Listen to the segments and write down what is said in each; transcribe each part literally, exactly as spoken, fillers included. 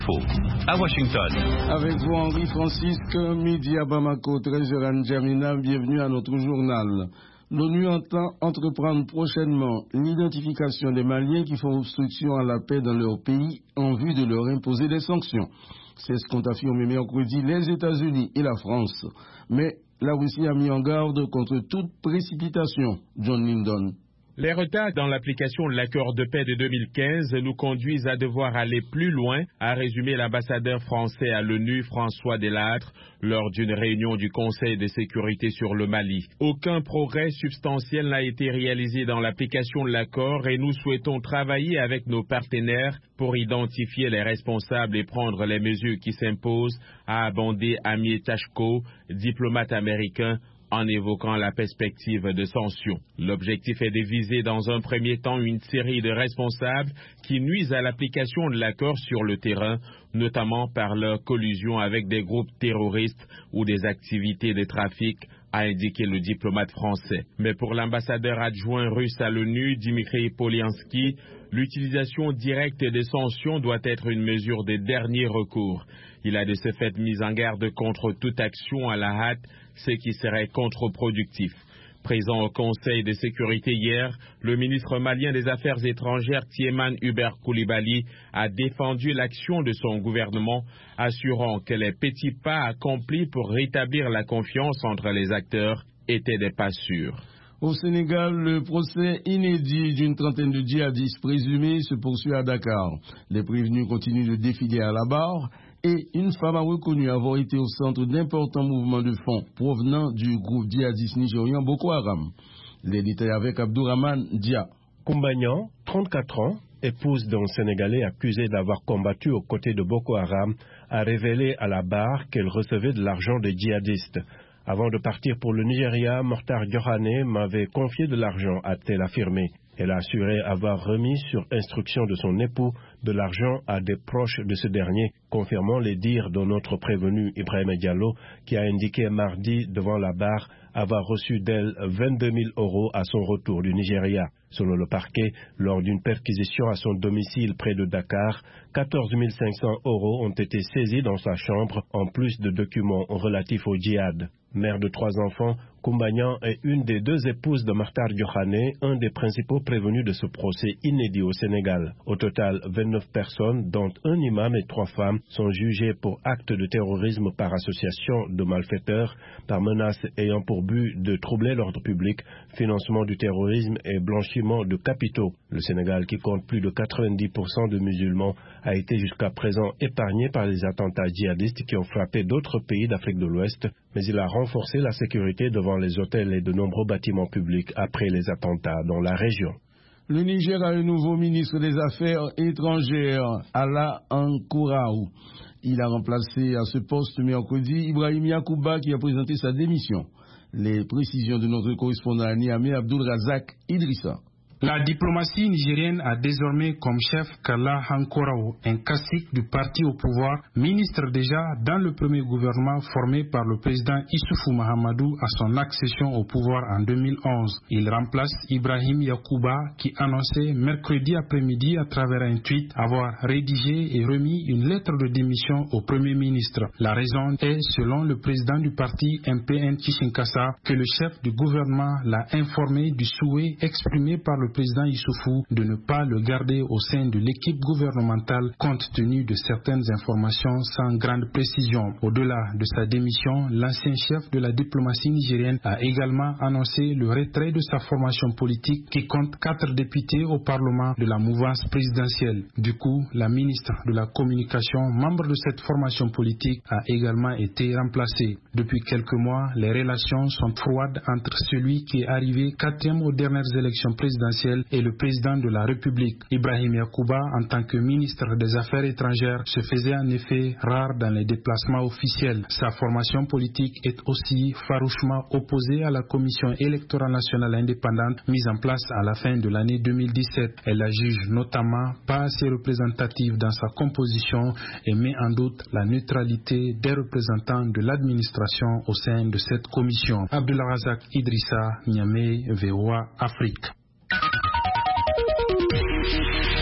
À Washington. Avec vous, Henri Francisque, midi à Bamako, treize heures à N'Djamena, bienvenue à notre journal. L'ONU entend entreprendre prochainement l'identification des Maliens qui font obstruction à la paix dans leur pays en vue de leur imposer des sanctions. C'est ce qu'ont affirmé mercredi les États-Unis et la France. Mais la Russie a mis en garde contre toute précipitation. John Lyndon. Les retards dans l'application de l'accord de paix de deux mille quinze nous conduisent à devoir aller plus loin, a résumé l'ambassadeur français à l'ONU, François Delattre, lors d'une réunion du Conseil de sécurité sur le Mali. Aucun progrès substantiel n'a été réalisé dans l'application de l'accord et nous souhaitons travailler avec nos partenaires pour identifier les responsables et prendre les mesures qui s'imposent, a abondé Amir Tachko, diplomate américain, en évoquant la perspective de sanctions. L'objectif est de viser dans un premier temps une série de responsables qui nuisent à l'application de l'accord sur le terrain, notamment par leur collusion avec des groupes terroristes ou des activités de trafic, a indiqué le diplomate français. Mais pour l'ambassadeur adjoint russe à l'ONU, Dimitri Polyanski, l'utilisation directe des sanctions doit être une mesure de dernier recours. Il a de ce fait mis en garde contre toute action à la hâte, ce qui serait contre-productif. Présent au Conseil de sécurité hier, le ministre malien des Affaires étrangères Tieman Hubert Koulibaly a défendu l'action de son gouvernement, assurant que les petits pas accomplis pour rétablir la confiance entre les acteurs étaient des pas sûrs. Au Sénégal, le procès inédit d'une trentaine de djihadistes présumés se poursuit à Dakar. Les prévenus continuent de défiler à la barre et une femme a reconnu avoir été au centre d'importants mouvements de fonds provenant du groupe djihadiste nigérian Boko Haram. Les détails avec Abdourahman Dia. Koumbanyan, trente-quatre ans, épouse d'un Sénégalais accusé d'avoir combattu aux côtés de Boko Haram, a révélé à la barre qu'elle recevait de l'argent des djihadistes. Avant de partir pour le Nigeria, Mortar Diohane m'avait confié de l'argent, a-t-elle affirmé. Elle a assuré avoir remis sur instruction de son époux de l'argent à des proches de ce dernier, confirmant les dires de notre prévenu Ibrahim Diallo, qui a indiqué mardi devant la barre avoir reçu d'elle vingt-deux mille euros à son retour du Nigeria. Selon le parquet, lors d'une perquisition à son domicile près de Dakar, quatorze mille cinq cents euros ont été saisis dans sa chambre, en plus de documents relatifs au djihad. Mère de trois enfants, Koumbanyan est une des deux épouses de Mortar Diohane, un des principaux prévenus de ce procès inédit au Sénégal. Au total, vingt-neuf personnes, dont un imam et trois femmes, sont jugées pour actes de terrorisme par association de malfaiteurs, par menaces ayant pour but de troubler l'ordre public, financement du terrorisme et blanchiment de capitaux. Le Sénégal, qui compte plus de quatre-vingt-dix pour cent de musulmans, a été jusqu'à présent épargné par les attentats djihadistes qui ont frappé d'autres pays d'Afrique de l'Ouest, mais il a renforcé la sécurité devant les hôtels et de nombreux bâtiments publics après les attentats dans la région. Le Niger a un nouveau ministre des Affaires étrangères, Ala Ankouraou. Il a remplacé à ce poste mercredi Ibrahim Yacouba qui a présenté sa démission. Les précisions de notre correspondant à Niamey, Abdul Razak Idrissa. La diplomatie nigérienne a désormais comme chef Kala Hankorao, un cacique du parti au pouvoir, ministre déjà dans le premier gouvernement formé par le président Issoufou Mahamadou à son accession au pouvoir en deux mille onze. Il remplace Ibrahim Yacouba qui annonçait mercredi après-midi à travers un tweet avoir rédigé et remis une lettre de démission au premier ministre. La raison est, selon le président du parti M P N Tshinkasa, que le chef du gouvernement l'a informé du souhait exprimé par le président Issoufou de ne pas le garder au sein de l'équipe gouvernementale compte tenu de certaines informations sans grande précision. Au-delà de sa démission, l'ancien chef de la diplomatie nigérienne a également annoncé le retrait de sa formation politique qui compte quatre députés au Parlement de la mouvance présidentielle. Du coup, la ministre de la Communication, membre de cette formation politique, a également été remplacée. Depuis quelques mois, les relations sont froides entre celui qui est arrivé quatrième aux dernières élections présidentielles et le président de la République. Ibrahim Yacouba, en tant que ministre des Affaires étrangères, se faisait en effet rare dans les déplacements officiels. Sa formation politique est aussi farouchement opposée à la Commission électorale nationale indépendante mise en place à la fin de l'année deux mille dix-sept. Elle la juge notamment pas assez représentative dans sa composition et met en doute la neutralité des représentants de l'administration au sein de cette commission. Abdelrazak Idrissa, Niamey, V O A Afrique.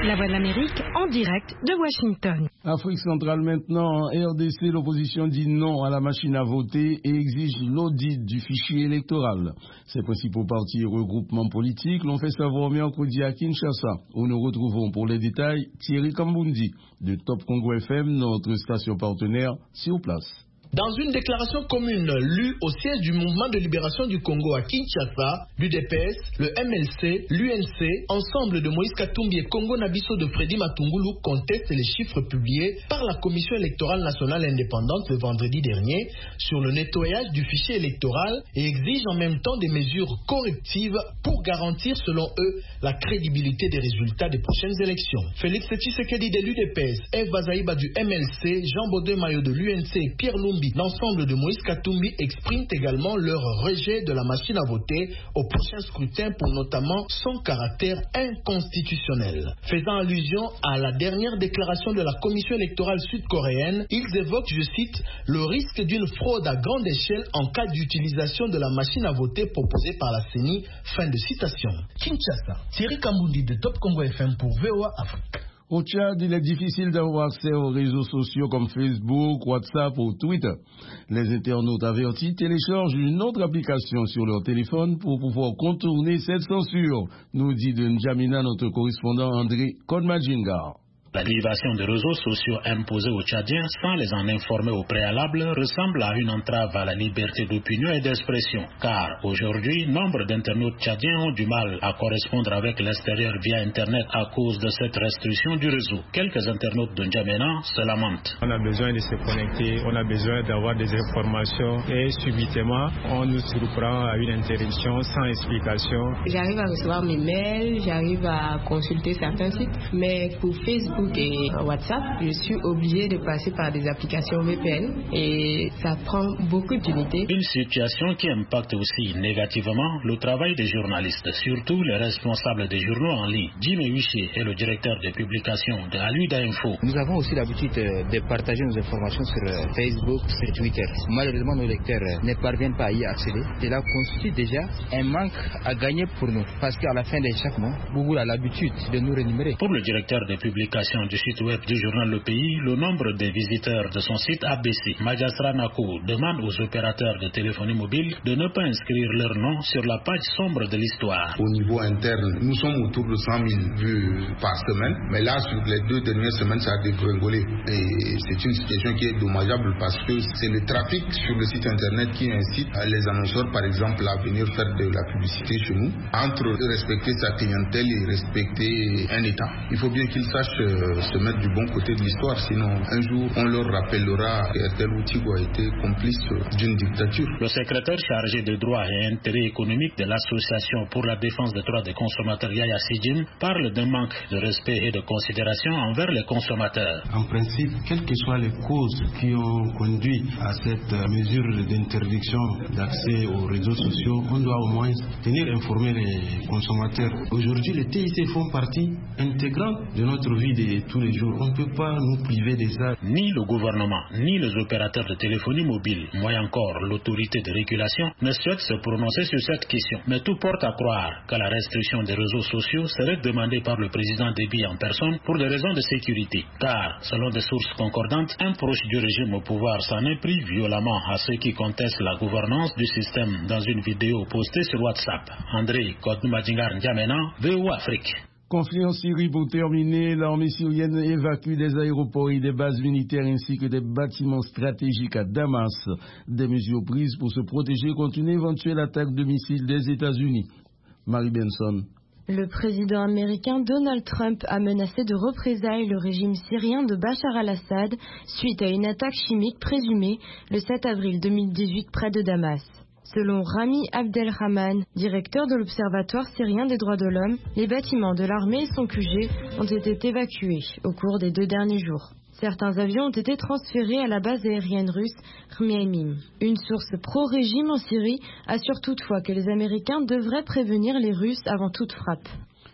La Voix de l'Amérique en direct de Washington. Afrique centrale maintenant, en R D C, l'opposition dit non à la machine à voter et exige l'audit du fichier électoral. Ses principaux partis et regroupements politiques l'ont fait savoir mercredi à Kinshasa, où nous retrouvons pour les détails Thierry Kambundi de Top Congo F M, notre station partenaire, sur place. Dans une déclaration commune lue au siège du Mouvement de libération du Congo à Kinshasa, l'U D P S, le M L C, l'U N C, ensemble de Moïse Katumbi et Congo Nabiso de Freddy Matungulu contestent les chiffres publiés par la Commission électorale nationale indépendante le vendredi dernier sur le nettoyage du fichier électoral et exigent en même temps des mesures correctives pour garantir, selon eux, la crédibilité des résultats des prochaines élections. Félix Tshisekedi de l'U D P S, Eve Bazaïba du M L C, Jean Baudouin-Maillot de l'U N C et Pierre Lumbi, l'ensemble de Moïse Katumbi expriment également leur rejet de la machine à voter au prochain scrutin pour notamment son caractère inconstitutionnel. Faisant allusion à la dernière déclaration de la commission électorale sud-coréenne, ils évoquent, je cite, le risque d'une fraude à grande échelle en cas d'utilisation de la machine à voter proposée par la C E N I. Fin de citation. Kinshasa, Thierry Kambundi de Top Congo F M pour V O A Afrique. Au Tchad, il est difficile d'avoir accès aux réseaux sociaux comme Facebook, WhatsApp ou Twitter. Les internautes avertis téléchargent une autre application sur leur téléphone pour pouvoir contourner cette censure, nous dit de N'Djamena notre correspondant André Kodmajingar. La privation des réseaux sociaux imposée aux Tchadiens sans les en informer au préalable ressemble à une entrave à la liberté d'opinion et d'expression. Car aujourd'hui, nombre d'internautes tchadiens ont du mal à correspondre avec l'extérieur via Internet à cause de cette restriction du réseau. Quelques internautes de N'Djamena se lamentent. On a besoin de se connecter, on a besoin d'avoir des informations et subitement, on nous surprend à une interruption sans explication. J'arrive à recevoir mes mails, j'arrive à consulter certains sites, mais pour Facebook et WhatsApp, je suis obligée de passer par des applications V P N et ça prend beaucoup d'unités. Une situation qui impacte aussi négativement le travail des journalistes, surtout les responsables des journaux en ligne. Jimmy Wiché est le directeur de publication de Aluda Info. Nous avons aussi l'habitude de partager nos informations sur Facebook, sur Twitter. Malheureusement, nos lecteurs ne parviennent pas à y accéder. Cela constitue déjà un manque à gagner pour nous parce qu'à la fin de chaque mois, Google a l'habitude de nous rémunérer. Pour le directeur de publication du site web du journal Le Pays, le nombre de visiteurs de son site a baissé. Majasra Nako demande aux opérateurs de téléphonie mobile de ne pas inscrire leur nom sur la page sombre de l'histoire. Au niveau interne, nous sommes autour de cent mille vues par semaine, mais là, sur les deux dernières semaines, ça a dégringolé. Et c'est une situation qui est dommageable parce que c'est le trafic sur le site internet qui incite les annonceurs, par exemple, à venir faire de la publicité chez nous. Entre respecter sa clientèle et respecter un État, il faut bien qu'ils sachent se mettre du bon côté de l'histoire, sinon un jour on leur rappellera que tel outil a été complice d'une dictature. Le secrétaire chargé des droits et intérêts économiques de l'association pour la défense des droits des consommateurs Yaya Sidjim parle d'un manque de respect et de considération envers les consommateurs. En principe, quelles que soient les causes qui ont conduit à cette mesure d'interdiction d'accès aux réseaux sociaux, on doit au moins tenir informés les consommateurs. Aujourd'hui, les T I C font partie intégrante de notre vie de tous les jours. On ne peut pas nous priver des arts. Ni le gouvernement, ni les opérateurs de téléphonie mobile, moins encore l'autorité de régulation, ne souhaitent se prononcer sur cette question. Mais tout porte à croire que la restriction des réseaux sociaux serait demandée par le président Déby en personne pour des raisons de sécurité. Car, selon des sources concordantes, un proche du régime au pouvoir s'en est pris violemment à ceux qui contestent la gouvernance du système dans une vidéo postée sur WhatsApp. André Kodmajingar N'Djamena, V O A Afrique. Conflit en Syrie pour terminer, l'armée syrienne évacue des aéroports et des bases militaires ainsi que des bâtiments stratégiques à Damas. Des mesures prises pour se protéger contre une éventuelle attaque de missiles des États-Unis. Marie Benson. Le président américain Donald Trump a menacé de représailles le régime syrien de Bachar al-Assad suite à une attaque chimique présumée le sept avril deux mille dix-huit près de Damas. Selon Rami Abdelrahman, directeur de l'Observatoire syrien des droits de l'homme, les bâtiments de l'armée et son Q G ont été évacués au cours des deux derniers jours. Certains avions ont été transférés à la base aérienne russe Khmeimim. Une source pro-régime en Syrie assure toutefois que les Américains devraient prévenir les Russes avant toute frappe.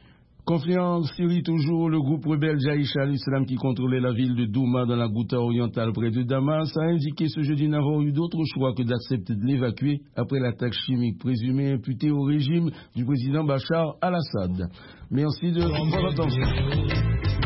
Conflit en Syrie toujours, le groupe rebelle Jaïch al-Islam qui contrôlait la ville de Douma dans la Ghouta orientale près de Damas a indiqué ce jeudi n'avoir eu d'autre choix que d'accepter de l'évacuer après l'attaque chimique présumée imputée au régime du président Bachar al-Assad. Merci de votre attention.